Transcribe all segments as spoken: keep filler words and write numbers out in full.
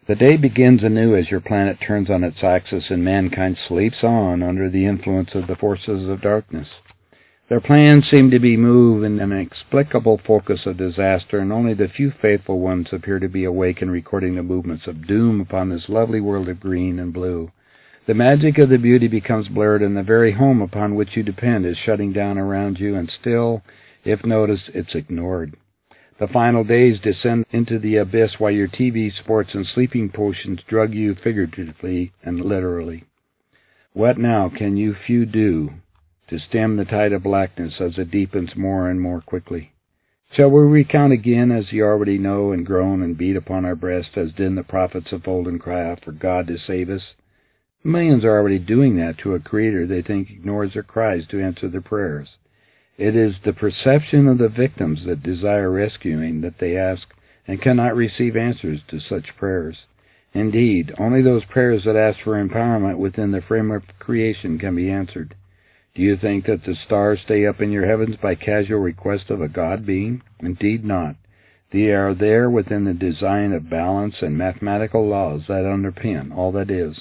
The day begins anew as your planet turns on its axis and mankind sleeps on under the influence of the forces of darkness. Their plans seem to be moved in an inexplicable focus of disaster, and only the few faithful ones appear to be awake and recording the movements of doom upon this lovely world of green and blue. The magic of the beauty becomes blurred, and the very home upon which you depend is shutting down around you, and still, if noticed, it's ignored. The final days descend into the abyss while your T V, sports, and sleeping potions drug you figuratively and literally. What now can you few do to stem the tide of blackness as it deepens more and more quickly? Shall we recount again as you already know, and groan and beat upon our breast as did the prophets of old, and cry out for God to save us? Millions are already doing that to a Creator they think ignores their cries to answer their prayers. It is the perception of the victims that desire rescuing that they ask and cannot receive answers to such prayers. Indeed, only those prayers that ask for empowerment within the framework of creation can be answered. Do you think that the stars stay up in your heavens by casual request of a God being? Indeed not. They are there within the design of balance and mathematical laws that underpin all that is.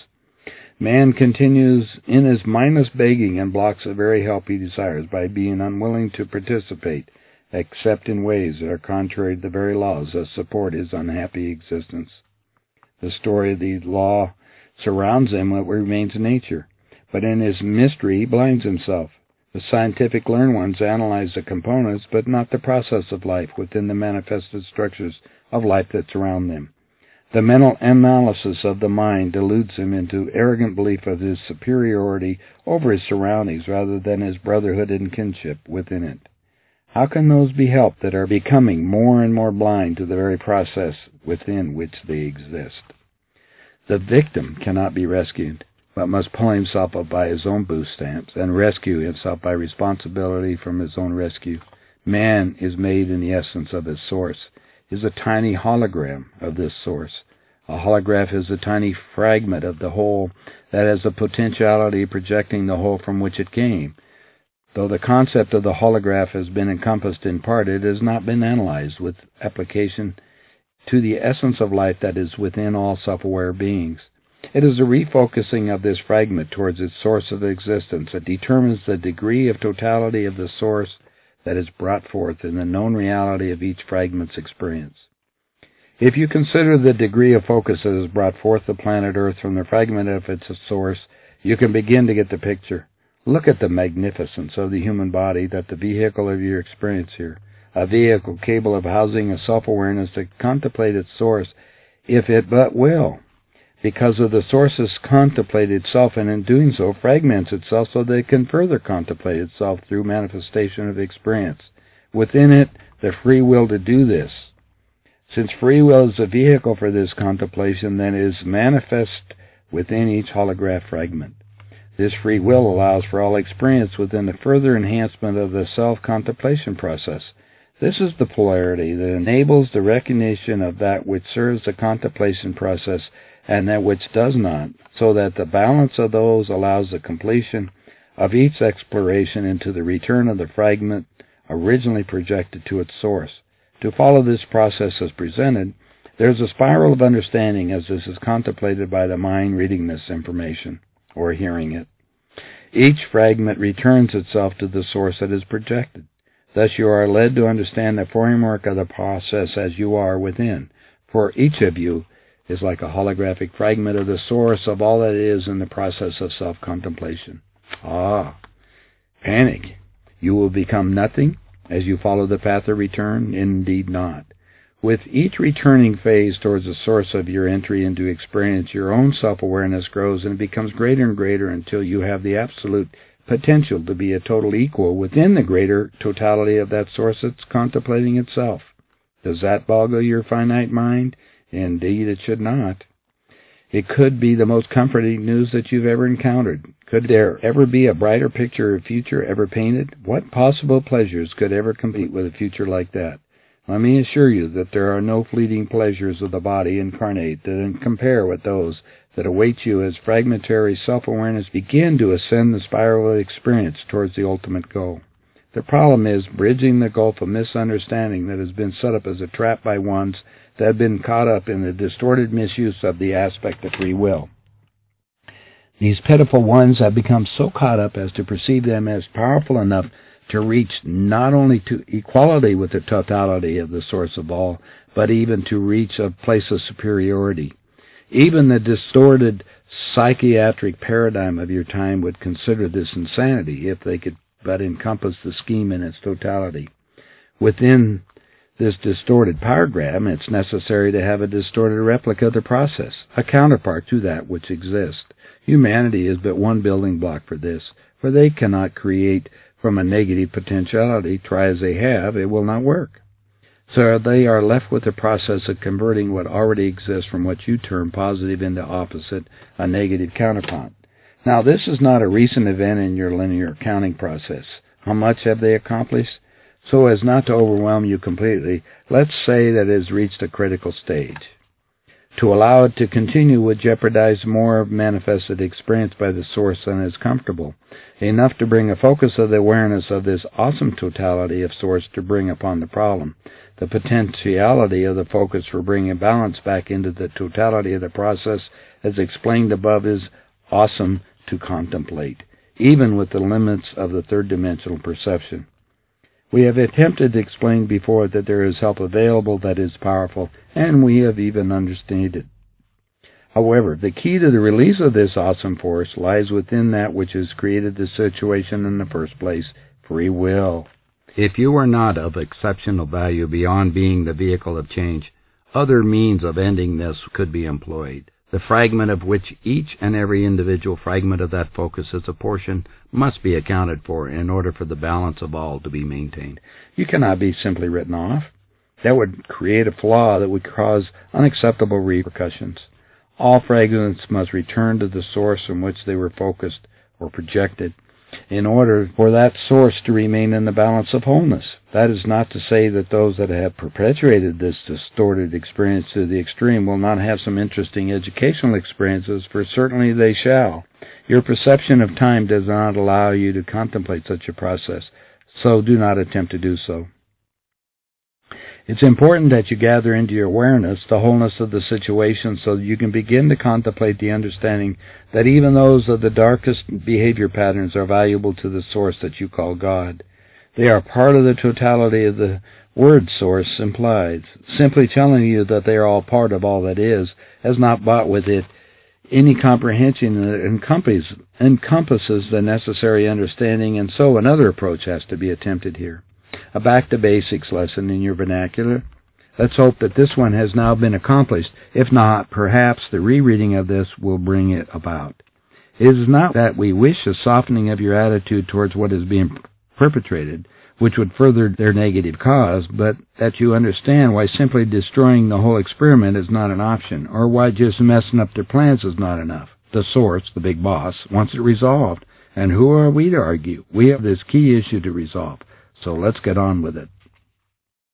Man continues in his mindless begging and blocks the very help he desires by being unwilling to participate, except in ways that are contrary to the very laws that support his unhappy existence. The story of the law surrounds him what remains nature, but in his mystery he blinds himself. The scientific learned ones analyze the components, but not the process of life within the manifested structures of life that surround them. The mental analysis of the mind deludes him into arrogant belief of his superiority over his surroundings rather than his brotherhood and kinship within it. How can those be helped that are becoming more and more blind to the very process within which they exist? The victim cannot be rescued, but must pull himself up by his own bootstraps and rescue himself by responsibility from his own rescue. Man is made in the essence of his source, is a tiny hologram of this source. A holograph is a tiny fragment of the whole that has the potentiality of projecting the whole from which it came. Though the concept of the holograph has been encompassed in part, it has not been analyzed with application to the essence of life that is within all self-aware beings. It is a refocusing of this fragment towards its source of existence that determines the degree of totality of the source that is brought forth in the known reality of each fragment's experience. If you consider the degree of focus that has brought forth the planet Earth from the fragment of its source, you can begin to get the picture. Look at the magnificence of the human body, that the vehicle of your experience here, a vehicle capable of housing a self-awareness to contemplate its source, if it but will, because of the source's contemplated self, and in doing so fragments itself so that it can further contemplate itself through manifestation of experience. Within it, the free will to do this. Since free will is the vehicle for this contemplation, then it is manifest within each holograph fragment. This free will allows for all experience within the further enhancement of the self-contemplation process. This is the polarity that enables the recognition of that which serves the contemplation process and that which does not, so that the balance of those allows the completion of each exploration into the return of the fragment originally projected to its source. To follow this process as presented, there is a spiral of understanding as this is contemplated by the mind reading this information, or hearing it. Each fragment returns itself to the source that is projected. Thus you are led to understand the framework of the process as you are within, for each of you is like a holographic fragment of the source of all that is in the process of self-contemplation. Ah, panic. You will become nothing as you follow the path of return? Indeed not. With each returning phase towards the source of your entry into experience, your own self-awareness grows and becomes greater and greater until you have the absolute potential to be a total equal within the greater totality of that source that's contemplating itself. Does that boggle your finite mind? Indeed, it should not. It could be the most comforting news that you've ever encountered. Could there ever be a brighter picture of future ever painted? What possible pleasures could ever compete with a future like that? Let me assure you that there are no fleeting pleasures of the body incarnate that compare with those that await you as fragmentary self-awareness begin to ascend the spiral of experience towards the ultimate goal. The problem is bridging the gulf of misunderstanding that has been set up as a trap by ones have been caught up in the distorted misuse of the aspect of free will. These pitiful ones have become so caught up as to perceive them as powerful enough to reach not only to equality with the totality of the source of all, but even to reach a place of superiority. Even the distorted psychiatric paradigm of your time would consider this insanity if they could but encompass the scheme in its totality. Within this distorted paradigm, it's necessary to have a distorted replica of the process, a counterpart to that which exists. Humanity is but one building block for this, for they cannot create from a negative potentiality. Try as they have, it will not work. So they are left with the process of converting what already exists from what you term positive into opposite, a negative counterpart. Now, this is not a recent event in your linear counting process. How much have they accomplished? So as not to overwhelm you completely, let's say that it has reached a critical stage. To allow it to continue would jeopardize more of manifested experience by the source than is comfortable, enough to bring a focus of the awareness of this awesome totality of source to bring upon the problem. The potentiality of the focus for bringing balance back into the totality of the process, as explained above, is awesome to contemplate, even with the limits of the third-dimensional perception. We have attempted to explain before that there is help available that is powerful, and we have even understood it. However, the key to the release of this awesome force lies within that which has created the situation in the first place, free will. If you are not of exceptional value beyond being the vehicle of change, other means of ending this could be employed. The fragment of which each and every individual fragment of that focus is a portion must be accounted for in order for the balance of all to be maintained. You cannot be simply written off. That would create a flaw that would cause unacceptable repercussions. All fragments must return to the source from which they were focused or projected, in order for that source to remain in the balance of wholeness. That is not to say that those that have perpetuated this distorted experience to the extreme will not have some interesting educational experiences, for certainly they shall. Your perception of time does not allow you to contemplate such a process, so do not attempt to do so. It's important that you gather into your awareness the wholeness of the situation so that you can begin to contemplate the understanding that even those of the darkest behavior patterns are valuable to the source that you call God. They are part of the totality of the word source implies. Simply telling you that they are all part of all that is has not brought with it any comprehension that encompasses, encompasses the necessary understanding, and so another approach has to be attempted here. A back-to-basics lesson in your vernacular. Let's hope that this one has now been accomplished. If not, perhaps the rereading of this will bring it about. It is not that we wish a softening of your attitude towards what is being perpetrated, which would further their negative cause, but that you understand why simply destroying the whole experiment is not an option, or why just messing up their plans is not enough. The source, the big boss, wants it resolved, and who are we to argue? We have this key issue to resolve. So let's get on with it.